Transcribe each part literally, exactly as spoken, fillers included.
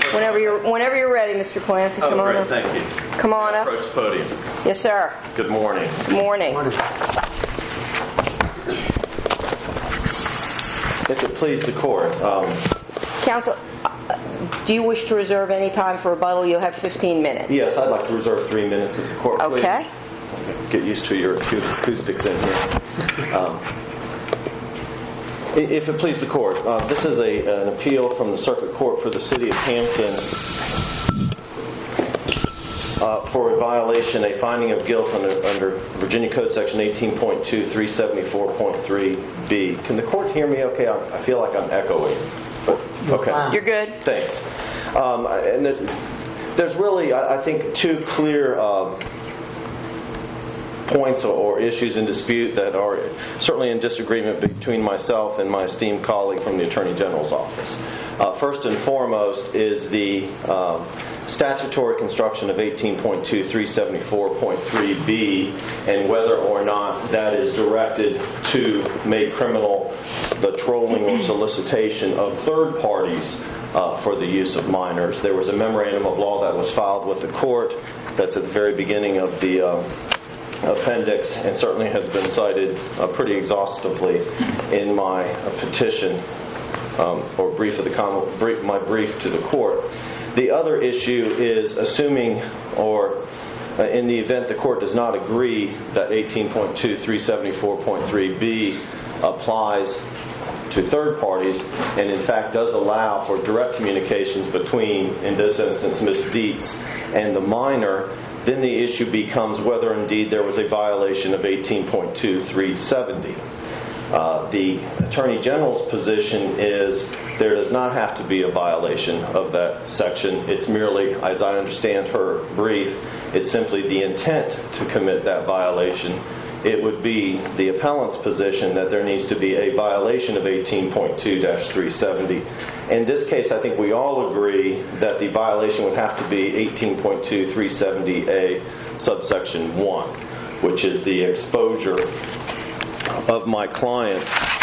Whenever you're, whenever you're ready, Mister Clancy, come oh, on great, up. Thank you. Come on up. Approach the podium. Yes, sir. Good morning. Good morning. Morning. If it please the court. Um, Counsel, do you wish to reserve any time for rebuttal? You have fifteen minutes. yes, I'd like to reserve three minutes if the court please. Okay. Get used to your acoustics in here. Um, if it please the court, uh, this is a, an appeal from the Circuit Court for the City of Hampton uh, for a violation, a finding of guilt under, under Virginia Code Section eighteen point two, three seventy-four point three B. Can the court hear me okay? I, I feel like I'm echoing. But, okay. You're good. Thanks. Um, and there's really, I, I think, two clear Uh, points or issues in dispute that are certainly in disagreement between myself and my esteemed colleague from the Attorney General's office. Uh, first and foremost is the uh, statutory construction of eighteen point two, three seventy-four point three B and whether or not that is directed to make criminal the trolling or solicitation of third parties uh, for the use of minors. There was a memorandum of law that was filed with the court that's at the very beginning of the uh, appendix and certainly has been cited uh, pretty exhaustively in my uh, petition um, or brief of the com- brief, my brief to the court. The other issue is assuming or uh, in the event the court does not agree that eighteen point two, three seventy-four point three B applies to third parties and in fact does allow for direct communications between, in this instance, Miz Dietz and the minor, then the issue becomes whether indeed there was a violation of eighteen point two, three seventy. Uh, the Attorney General's position is there does not have to be a violation of that section. It's merely, as I understand her brief, it's simply the intent to commit that violation. It would be the appellant's position that there needs to be a violation of eighteen point two, three seventy. In this case, I think we all agree that the violation would have to be eighteen point two, three seventy A subsection one, which is the exposure of my client.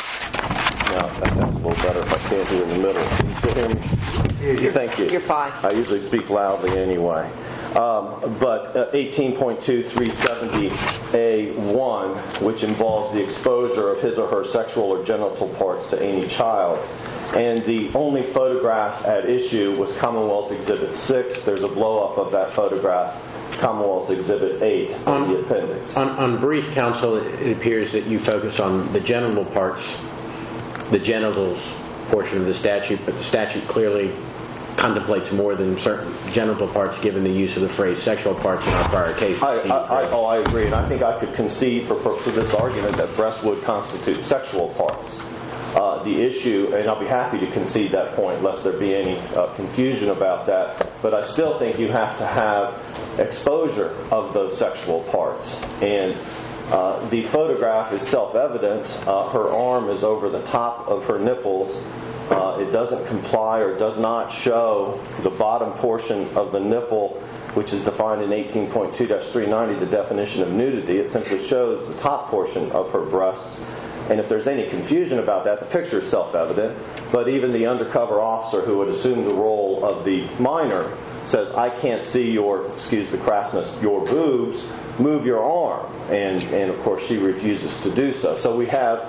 Now, that's a little better if I can't do it in the middle. Can you still hear me? You're, Thank you. You're fine. I usually speak loudly anyway. Um, but uh, eighteen point two, three seventy A one, which involves the exposure of his or her sexual or genital parts to any child. And the only photograph at issue was Commonwealth's Exhibit six. There's a blow-up of that photograph, Commonwealth's Exhibit eight, in on, the appendix. On, on brief, counsel, it appears that you focus on the genital parts, the genitals portion of the statute, but the statute clearly contemplates more than certain genital parts given the use of the phrase sexual parts in our prior case. I, I, I, oh, I agree, and I think I could concede for, for this argument that breasts would constitute sexual parts. Uh, the issue, and I'll be happy to concede that point lest there be any uh, confusion about that, but I still think you have to have exposure of those sexual parts. And uh, the photograph is self-evident. Uh, her arm is over the top of her nipples. Uh, it doesn't comply or does not show the bottom portion of the nipple, which is defined in eighteen point two, three ninety, the definition of nudity. It simply shows the top portion of her breasts. And if there's any confusion about that, the picture is self-evident. But even the undercover officer who would assume the role of the minor says, I can't see your, excuse the crassness, your boobs, move your arm. And, and of course, she refuses to do so. So we have,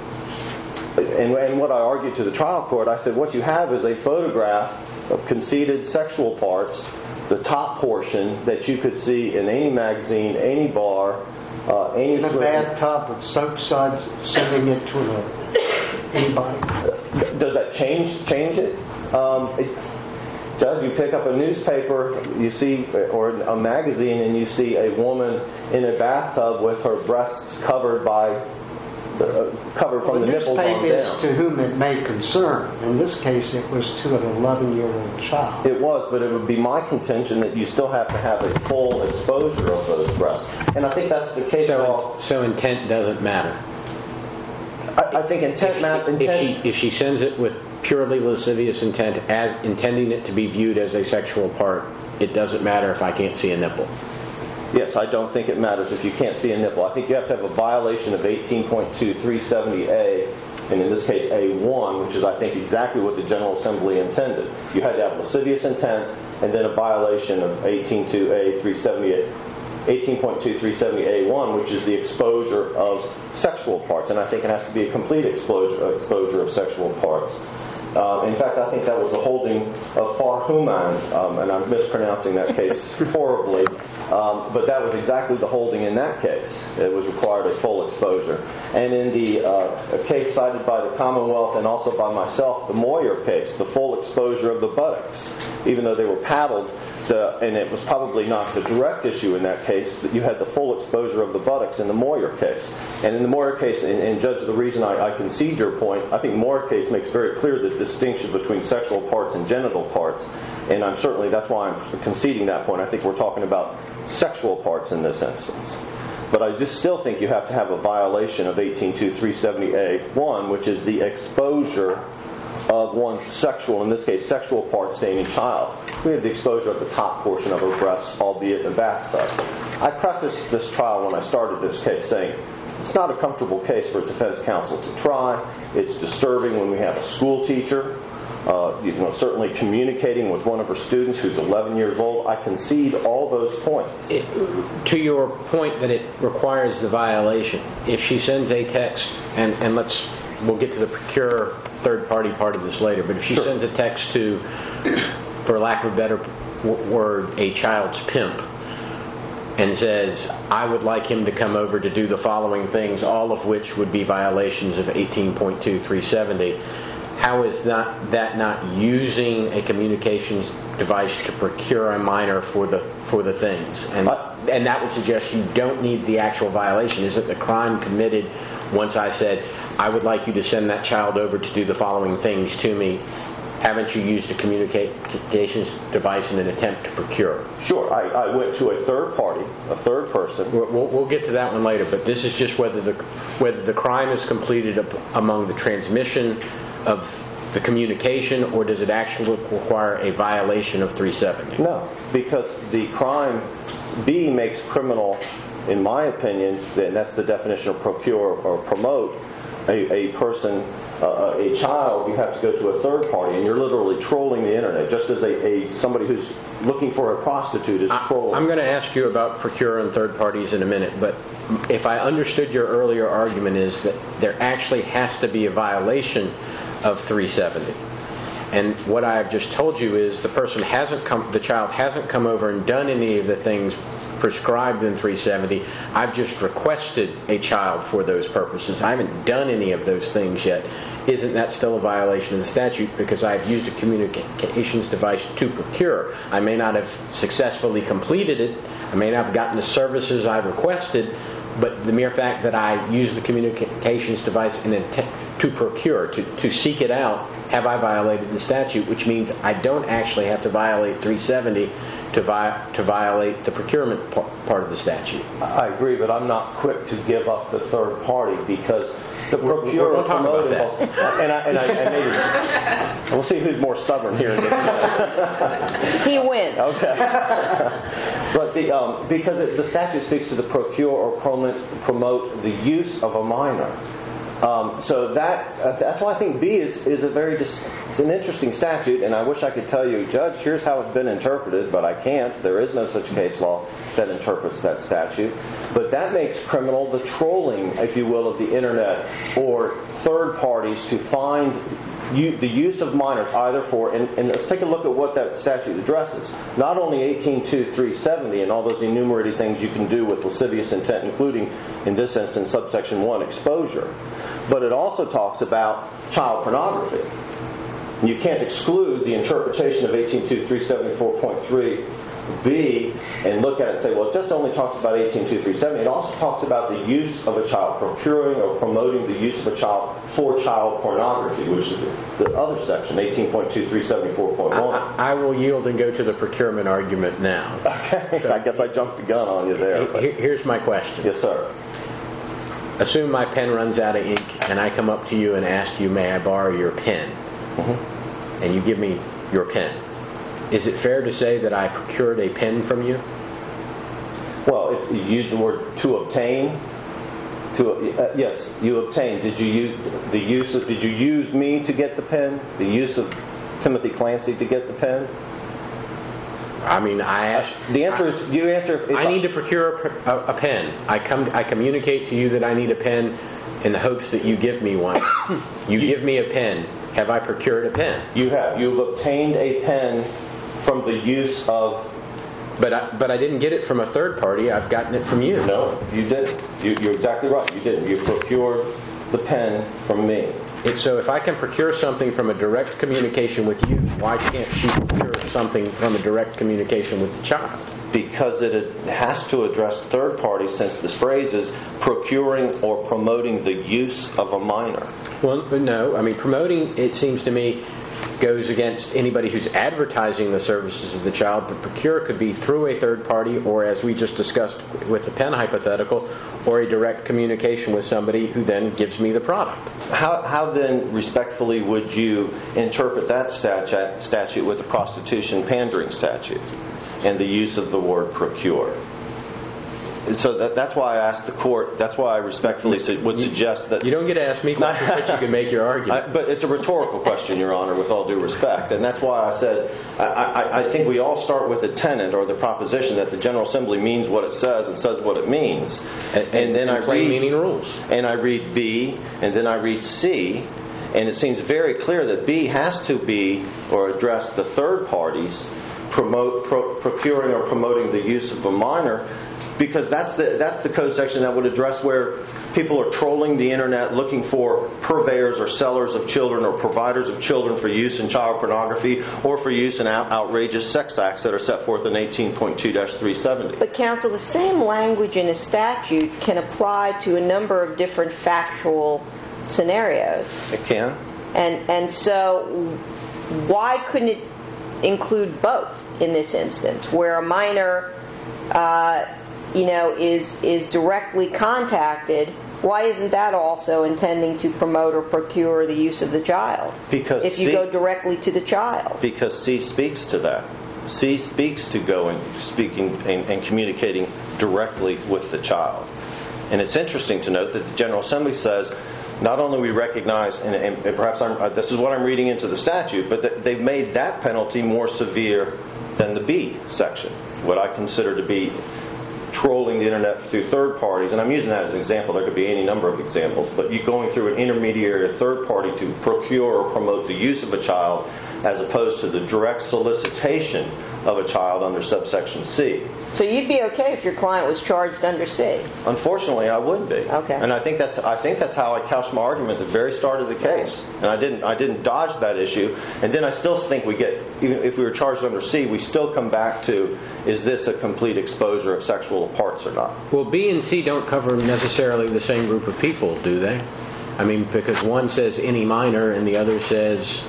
and, and what I argued to the trial court, I said, what you have is a photograph of conceded sexual parts, the top portion that you could see in any magazine, any bar, Uh, any in a bathtub with soap suds, sending it to a, anybody. Does that change change it? Um, it? Judge, you pick up a newspaper, you see, or a magazine, and you see a woman in a bathtub with her breasts covered by, uh, covered from well, the, the nipples on down. The newspaper is to whom it may concern. In this case, it was to an eleven-year-old child. It was, but it would be my contention that you still have to have a full exposure of those breasts. And I think that's the case. So, so intent doesn't matter. I, I think intent matters. If she, if she sends it with purely lascivious intent, as intending it to be viewed as a sexual part, it doesn't matter if I can't see a nipple. Yes, I don't think it matters if you can't see a nipple. I think you have to have a violation of eighteen point two, three seventy A and in this case A one, which is I think exactly what the General Assembly intended. You had to have lascivious intent and then a violation of eighteen point two A three seventy-eight. eighteen point two three seventy A one, which is the exposure of sexual parts, and I think it has to be a complete exposure, exposure of sexual parts. Uh, in fact, I think that was the holding of Farhuman, um, and I'm mispronouncing that case horribly, um, but that was exactly the holding in that case. It was required a full exposure. And in the uh, case cited by the Commonwealth and also by myself, the Moyer case, the full exposure of the buttocks, even though they were paddled, the, and it was probably not the direct issue in that case, but you had the full exposure of the buttocks in the Moyer case. And in the Moyer case, and, and Judge, the reason I, I concede your point, I think the Moyer case makes very clear the distinction between sexual parts and genital parts. And I'm certainly, that's why I'm conceding that point. I think we're talking about sexual parts in this instance. But I just still think you have to have a violation of eighteen point two three seventy A one, which is the exposure of one's sexual, in this case, sexual parts to any child. We have the exposure of the top portion of her breasts, albeit in a bathtub. I prefaced this trial when I started this case saying, it's not a comfortable case for a defense counsel to try. It's disturbing when we have a school teacher, uh, you know, certainly communicating with one of her students who's eleven years old. I concede all those points. It, to your point that it requires the violation, if she sends a text, and, and let's, we'll get to the procure third-party part of this later, but if she sure. sends a text to, for lack of a better w- word, a child's pimp, and says, I would like him to come over to do the following things, all of which would be violations of eighteen point two three seventy, how is that, that not using a communications device to procure a minor for the for the things? And, I, and that would suggest you don't need the actual violation. Is it the crime committed once I said, I would like you to send that child over to do the following things to me? Haven't you used a communications device in an attempt to procure? Sure. I, I went to a third party, a third person. We'll, we'll, we'll get to that one later, but this is just whether the whether the crime is completed among the transmission of the communication, or does it actually require a violation of three seventy? No, because the crime, B, makes criminal, in my opinion, and that's the definition of procure or promote, a, a person, uh, a child, you have to go to a third party, and you're literally trolling the internet, just as a, a somebody who's looking for a prostitute is trolling. I'm going to ask you about procure and third parties in a minute, but if I understood your earlier argument is that there actually has to be a violation of three seventy. And what I've just told you is the person hasn't come, the child hasn't come over and done any of the things prescribed in three seventy. I've just requested a child for those purposes. I haven't done any of those things yet. Isn't that still a violation of the statute because I've used a communications device to procure? I may not have successfully completed it. I may not have gotten the services I've requested, but the mere fact that I use the communications device in intent to procure, to, to seek it out, have I violated the statute, which means I don't actually have to violate three seventy to, vi- to violate the procurement par- part of the statute. I agree, but I'm not quick to give up the third party because the procure we'll, we'll talk about that. And I, and I, and maybe we'll see who's more stubborn here. He wins. Okay. But the um, because it, the statute speaks to the procure or promote, promote the use of a minor. Um, so that uh, that's why I think B is, is a very dis- it's an interesting statute, and I wish I could tell you, Judge, here's how it's been interpreted, but I can't. There is no such case law that interprets that statute. But that makes criminal the trolling, if you will, of the internet or third parties to find you, the use of minors either for, and, and let's take a look at what that statute addresses. Not only eighteen point two three seventy and all those enumerated things you can do with lascivious intent, including, in this instance, subsection one, exposure, but it also talks about child pornography. You can't exclude the interpretation of eighteen point two three seventy-four point three B and look at it and say, well, it just only talks about eighteen point two three seventy. It also talks about the use of a child, procuring or promoting the use of a child for child pornography, which is the, the other section, eighteen point two three seventy-four point one. I, I will yield and go to the procurement argument now. Okay, so, I guess I jumped the gun on you there. But. Here's my question. Yes, sir. Assume my pen runs out of ink and I come up to you and ask you, may I borrow your pen? Mm-hmm. And you give me your pen. Is it fair to say that I procured a pen from you? Well, if you use the word to obtain, To uh, yes, you obtained. Did you use the use of? Did you use me to get the pen? The use of Timothy Clancy to get the pen? I mean, I asked. The answer is you answer. If I need to procure a, a, a pen. I come. I communicate to you that I need a pen, in the hopes that you give me one. You, you give me a pen. Have I procured a pen? You have. You've obtained a pen from the use of. But I, but I didn't get it from a third party. I've gotten it from you. No, you didn't. You, you're exactly right. You didn't. You procured the pen from me. It, so if I can procure something from a direct communication with you, why can't she procure something from a direct communication with the child? Because it has to address third parties, since this phrase is procuring or promoting the use of a minor. Well, no. I mean, promoting, it seems to me, goes against anybody who's advertising the services of the child, but procure could be through a third party, or as we just discussed with the pen hypothetical, or a direct communication with somebody who then gives me the product. How, how then, respectfully, would you interpret that statute, statute with the prostitution pandering statute and the use of the word procure? So that, that's why I asked the court, that's why I respectfully su- would suggest that... You don't get to ask me questions, but you can make your argument. I, but it's a rhetorical question, Your Honor, with all due respect. And that's why I said, I, I, I think we all start with the tenet or the proposition that the General Assembly means what it says and says what it means. And, and, and then and I plain read... meaning rules. And I read B, and then I read C, and it seems very clear that B has to be, or address the third parties, promote, pro, procuring or promoting the use of a minor, because that's the that's the code section that would address where people are trolling the internet looking for purveyors or sellers of children or providers of children for use in child pornography or for use in out- outrageous sex acts that are set forth in eighteen point two dash three seventy. But counsel, the same language in a statute can apply to a number of different factual scenarios. It can. And and so why couldn't it include both in this instance, where a minor uh, you know, is is directly contacted? Why isn't that also intending to promote or procure the use of the child? Because if you C, go directly to the child. Because C speaks to that. C speaks to going, speaking, and, and communicating directly with the child. And it's interesting to note that the General Assembly says not only we recognize, and, and perhaps I'm, uh, this is what I'm reading into the statute, but that they've made that penalty more severe than the B section, what I consider to be trolling the internet through third parties. And I'm using that as an example. There could be any number of examples, but you going through an intermediary, a third party, to procure or promote the use of a child, as opposed to the direct solicitation of a child under subsection C. So you'd be okay if your client was charged under C? Unfortunately, I would be. Okay. And I think that's I think that's how I couched my argument at the very start of the case. And I didn't I didn't dodge that issue. And then I still think we get, even if we were charged under C, we still come back to, is this a complete exposure of sexual parts or not? Well, B and C don't cover necessarily the same group of people, do they? I mean, because one says any minor and the other says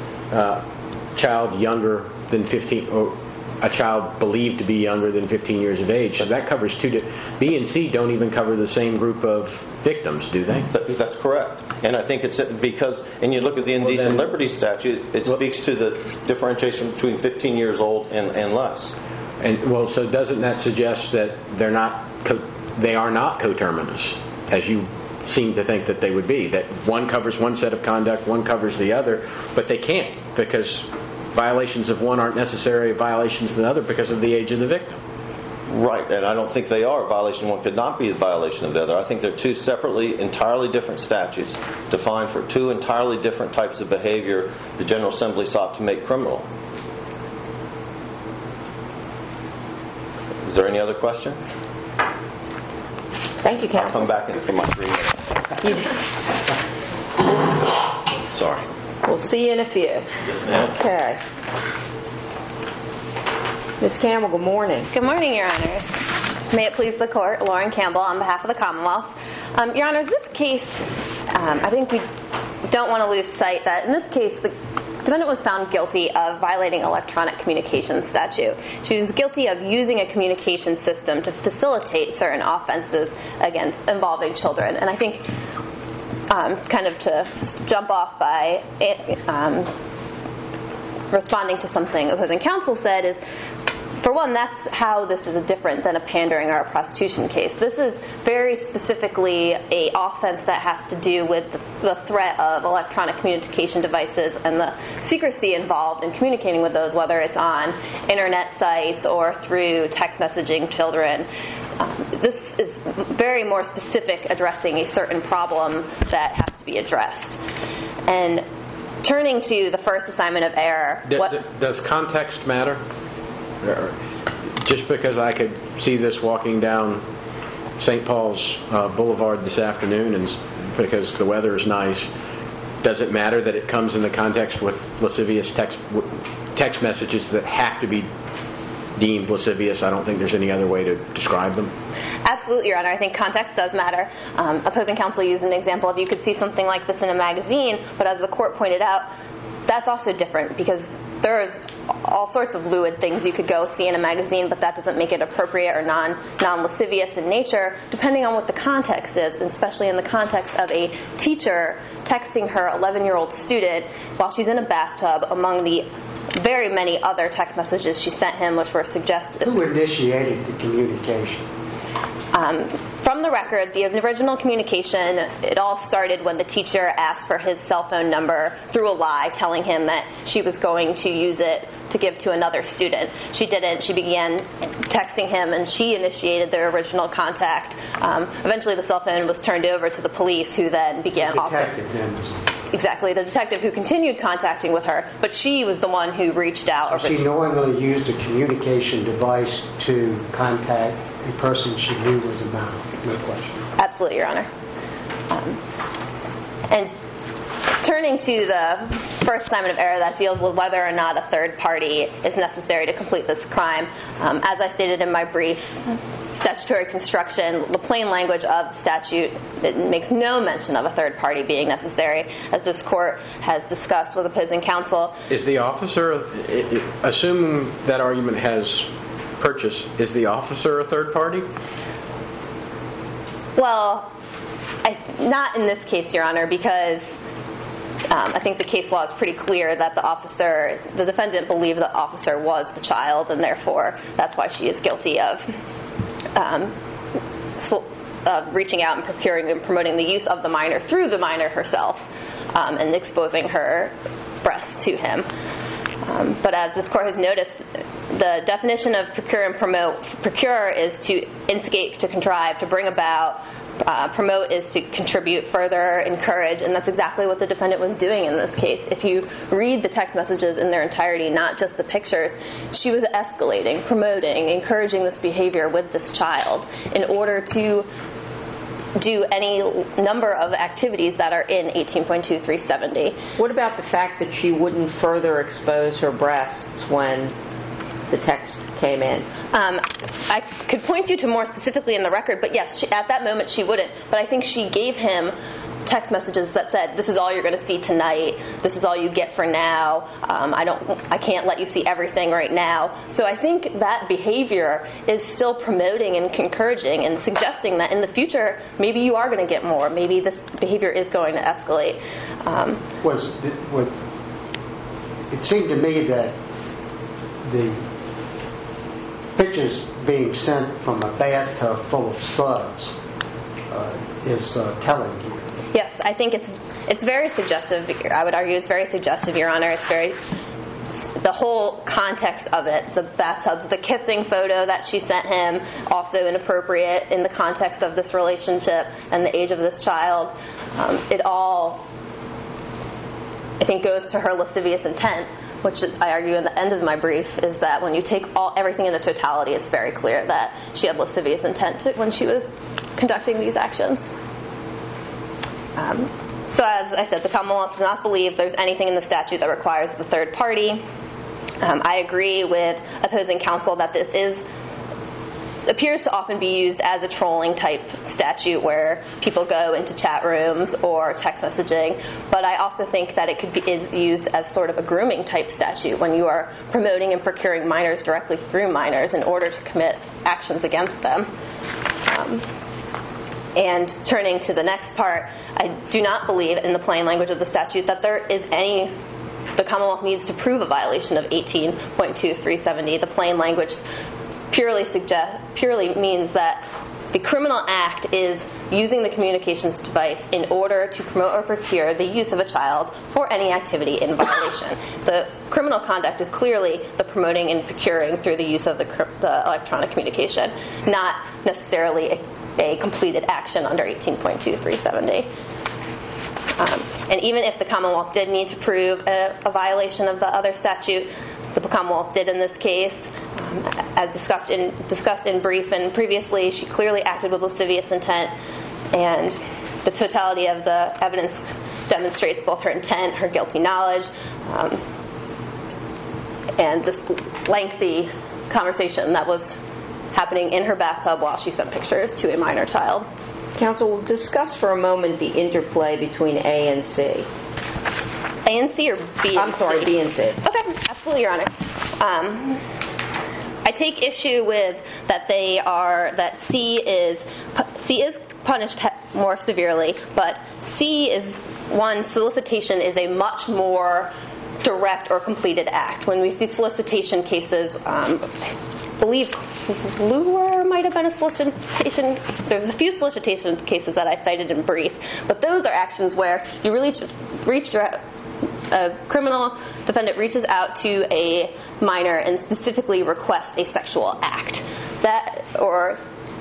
uh, child younger than fifteen, or a child believed to be younger than fifteen years of age. So that covers two. Di- B and C don't even cover the same group of victims, do they? That, that's correct. And I think it's because, and you look at the Indecent well, then, Liberty Statute, it well, speaks to the differentiation between fifteen years old and, and less. And well, so doesn't that suggest that they're not co- they are not coterminous, as you seem to think that they would be? That one covers one set of conduct, one covers the other, but they can't, because violations of one aren't necessarily violations of the other because of the age of the victim. Right, and I don't think they are. Violation of one could not be a violation of the other. I think they're two separately, entirely different statutes defined for two entirely different types of behavior the General Assembly sought to make criminal. Is there any other questions? Thank you, counsel. I'll come back in for my three minutes. Sorry. We'll see you in a few. Yes, ma'am. Okay. Miz Campbell, good morning. Good morning, Your Honors. May it please the Court, Lauren Campbell on behalf of the Commonwealth. Um, Your Honors, this case, um, I think we don't want to lose sight that in this case, the defendant was found guilty of violating electronic communications statute. She was guilty of using a communication system to facilitate certain offenses against involving children. And I think um, kind of to jump off by um, responding to something opposing counsel said is for one, that's how this is different than a pandering or a prostitution case. This is very specifically a offense that has to do with the, the threat of electronic communication devices and the secrecy involved in communicating with those, whether it's on internet sites or through text messaging children. Um, this is very more specific, addressing a certain problem that has to be addressed. And turning to the first assignment of error, D- what, d- does context matter? Or just because I could see this walking down Saint Paul's uh, Boulevard this afternoon, and s- because the weather is nice, does it matter that it comes in the context with lascivious text w- text messages that have to be deemed lascivious? I don't think there's any other way to describe them. Absolutely, Your Honor. I think context does matter. Um, opposing counsel used an example of you could see something like this in a magazine, but as the court pointed out, that's also different because there's all sorts of lewd things you could go see in a magazine, but that doesn't make it appropriate or non, non-lascivious in nature, depending on what the context is, and especially in the context of a teacher texting her eleven-year-old student while she's in a bathtub among the very many other text messages she sent him, which were suggestive. Who initiated the communication? Um, from the record, the original communication, it all started when the teacher asked for his cell phone number through a lie, telling him that she was going to use it to give to another student. She didn't. She began texting him, and she initiated their original contact. Um, eventually, the cell phone was turned over to the police, who then began The also... detective then was... Exactly, the detective who continued contacting with her, but she was the one who reached out. She knowingly used a communication device to contact a person she knew was a minor. No question. Absolutely, Your Honor. Um, and turning to the first assignment of error that deals with whether or not a third party is necessary to complete this crime, um, as I stated in my brief, statutory construction, the plain language of the statute, it makes no mention of a third party being necessary, as this court has discussed with opposing counsel. Is the officer, assuming that argument has purchase, is the officer a third party? Well, I, not in this case, Your Honor, because um, I think the case law is pretty clear that the officer, the defendant believed the officer was the child, and therefore that's why she is guilty of um, sl- uh, reaching out and procuring and promoting the use of the minor through the minor herself, um, and exposing her breasts to him. Um, but as this court has noticed, the definition of procure and promote, procure is to instigate, to contrive, to bring about. Uh, promote is to contribute, further, encourage, and that's exactly what the defendant was doing in this case. If you read the text messages in their entirety, not just the pictures, she was escalating, promoting, encouraging this behavior with this child in order to do any number of activities that are in eighteen point two three seventy. What about the fact that she wouldn't further expose her breasts when the text came in? Um, I could point you to more specifically in the record, but yes, she, at that moment she wouldn't. But I think she gave him text messages that said, "This is all you're going to see tonight. This is all you get for now. Um, I don't, I can't let you see everything right now." So I think that behavior is still promoting and encouraging and suggesting that in the future, maybe you are going to get more. Maybe this behavior is going to escalate. Um, Was it, was, it seemed to me that the pictures being sent from a bathtub full of suds uh, is uh, telling here. Yes, I think it's it's very suggestive. I would argue it's very suggestive, Your Honor. It's very the whole context of it, the bathtubs, the kissing photo that she sent him, also inappropriate in the context of this relationship and the age of this child. Um, it all, I think, goes to her lascivious intent, which I argue in the end of my brief is that when you take all everything in the totality, it's very clear that she had lascivious intent to, when she was conducting these actions. Um, so as I said, the Commonwealth does not believe there's anything in the statute that requires the third party. Um, I agree with opposing counsel that this is appears to often be used as a trolling type statute where people go into chat rooms or text messaging, but I also think that it could be is used as sort of a grooming type statute when you are promoting and procuring minors directly through minors in order to commit actions against them. Um, and turning to the next part, I do not believe in the plain language of the statute that there is any the Commonwealth needs to prove a violation of eighteen point two three seventy. The plain language purely suggest purely means that the criminal act is using the communications device in order to promote or procure the use of a child for any activity in violation. The criminal conduct is clearly the promoting and procuring through the use of the, the electronic communication, not necessarily a, a completed action under eighteen point two three seventy. Um, and even if the Commonwealth did need to prove a, a violation of the other statute, the Commonwealth did in this case. Um, as discussed in, discussed in brief and previously, she clearly acted with lascivious intent, and the totality of the evidence demonstrates both her intent, her guilty knowledge, um, and this lengthy conversation that was happening in her bathtub while she sent pictures to a minor child. Counsel, we'll discuss for a moment the interplay between A and C. A and C or B and I'm sorry, C? B and C. Okay, absolutely, Your Honor. Um, I take issue with that they are that C is C is punished more severely, but C is one solicitation is a much more direct or completed act. When we see solicitation cases, um, I believe Kluwer might have been a solicitation. There's a few solicitation cases that I cited in brief, but those are actions where you really reach direct. A criminal defendant reaches out to a minor and specifically requests a sexual act. That or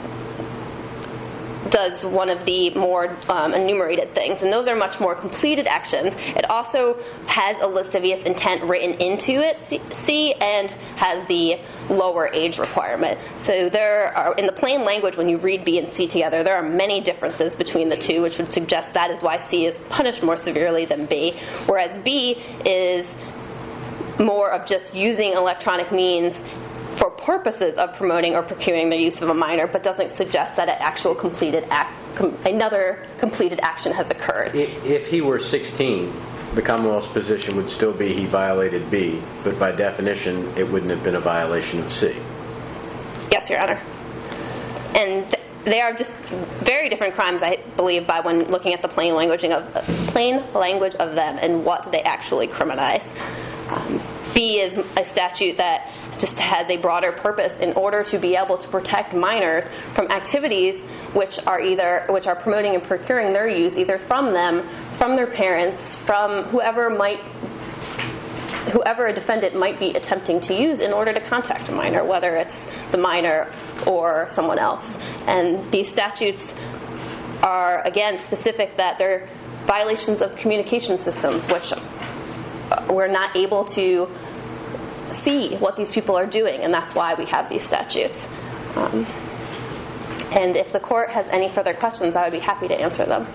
does one of the more um, enumerated things, and those are much more completed actions. It also has a lascivious intent written into it, C, and has the lower age requirement. So there are, in the plain language, when you read B and C together, there are many differences between the two, which would suggest that is why C is punished more severely than B, whereas B is more of just using electronic means for purposes of promoting or procuring the use of a minor, but doesn't suggest that an actual completed act, com- another completed action has occurred. If he were sixteen, the Commonwealth's position would still be he violated B, but by definition, it wouldn't have been a violation of C. Yes, Your Honor. And th- they are just very different crimes, I believe, by when looking at the plain language of plain language of them and what they actually criminalize. Um, B is a statute that just has a broader purpose in order to be able to protect minors from activities which are either which are promoting and procuring their use either from them, from their parents, from whoever might whoever a defendant might be attempting to use in order to contact a minor, whether it's the minor or someone else. And these statutes are, again, specific that they're violations of communication systems, which we're not able to see what these people are doing, and that's why we have these statutes. Um, and if the court has any further questions, I would be happy to answer them.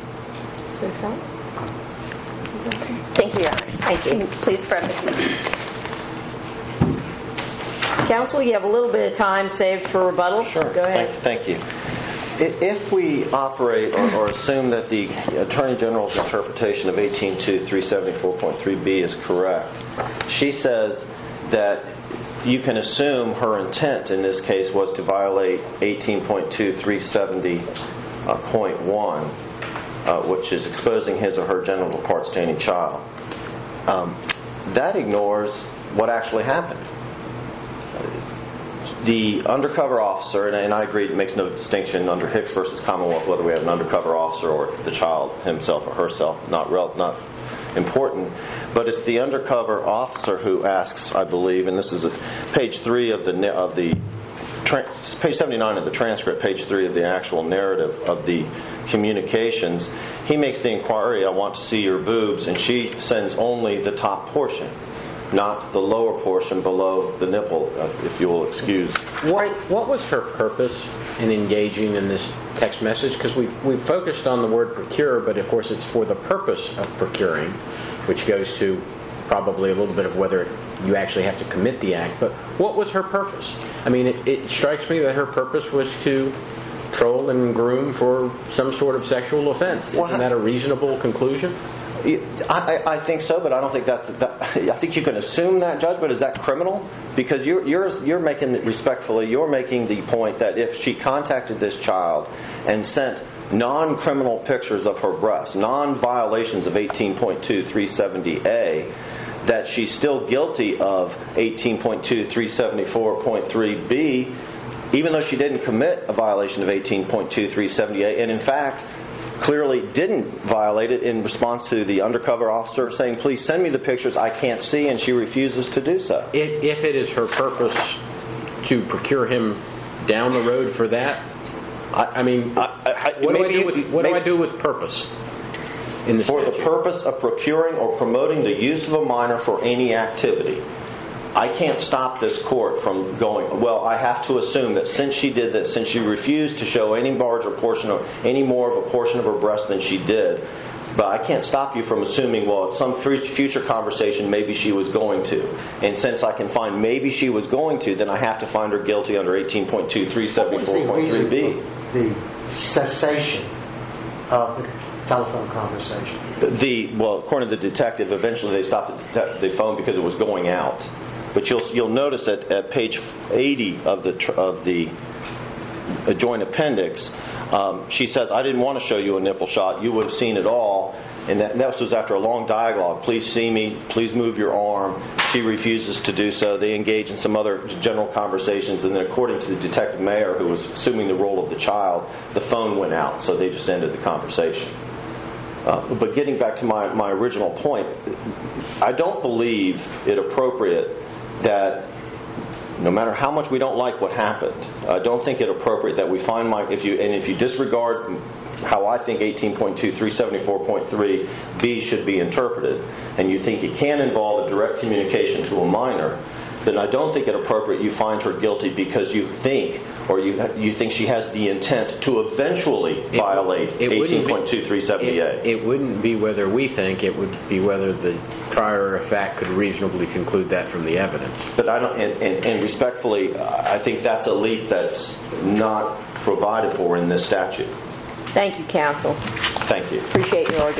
Thank you, Your Honors. Thank you. Please affirm the conviction. Counsel, you have a little bit of time saved for rebuttal. Sure. Go ahead. Thank, thank you. If we operate or, or assume that the Attorney General's interpretation of eighteen point two three seventy-four point three B is correct, she says that you can assume her intent in this case was to violate eighteen point two three seventy point one, uh, which is exposing his or her genital parts to any child. Um, that ignores what actually happened. The undercover officer, and, and I agree it makes no distinction under Hicks versus Commonwealth whether we have an undercover officer or the child himself or herself, not rel- not important, but it's the undercover officer who asks, I believe, and this is a, page three of the of the tra- page seventy-nine of the transcript, page three of the actual narrative of the communications. He makes the inquiry, "I want to see your boobs," and she sends only the top portion, not the lower portion below the nipple, uh, if you will excuse. What, what was her purpose in engaging in this text message? Because we've, we've focused on the word procure, but of course it's for the purpose of procuring, which goes to probably a little bit of whether you actually have to commit the act. But what was her purpose? I mean, it, it strikes me that her purpose was to troll and groom for some sort of sexual offense. Isn't that a reasonable conclusion? I, I think so, but I don't think that's. That, I think you can assume that, Judge. But is that criminal? Because you're you're you're making respectfully. You're making the point that if she contacted this child and sent non-criminal pictures of her breasts, non-violations of eighteen point two three seventy A, that she's still guilty of eighteen point two three seventy-four point three B, even though she didn't commit a violation of eighteen point two three seventy-eight, and in fact clearly didn't violate it in response to the undercover officer saying, please send me the pictures, I can't see, and she refuses to do so. If, if it is her purpose to procure him down the road for that, I, I mean, I, I, what, do I, do with, what maybe, do I do with purpose? In the for statute? The purpose of procuring or promoting the use of a minor for any activity. I can't stop this court from going, well, I have to assume that since she did this, since she refused to show any larger portion of, any more of a portion of her breast than she did, but I can't stop you from assuming, well, at some future conversation, maybe she was going to. And since I can find maybe she was going to, then I have to find her guilty under eighteen point two three seventy-four point three B. The cessation of the telephone conversation. The well, according to the detective, eventually they stopped the, detect- the phone because it was going out. But you'll you'll notice at, at page eighty of the of the joint appendix, um, she says, "I didn't want to show you a nipple shot. You would have seen it all." And that, that was after a long dialogue. Please see me. Please move your arm. She refuses to do so. They engage in some other general conversations, and then, according to the detective mayor, who was assuming the role of the child, the phone went out. So they just ended the conversation. Uh, but getting back to my, my original point, I don't believe it appropriate that no matter how much we don't like what happened, I don't think it appropriate that we find my if you and if you disregard how I think eighteen point two three seventy-four point three B should be interpreted, and you think it can involve a direct communication to a minor, then I don't think it appropriate you find her guilty because you think or you you think she has the intent to eventually it, violate eighteen point two three seventy-eight. It, it wouldn't be whether we think, it would be whether the trier of fact could reasonably conclude that from the evidence. But I don't, and, and, and respectfully, I think that's a leap that's not provided for in this statute. Thank you, counsel. Thank you. Appreciate your argument.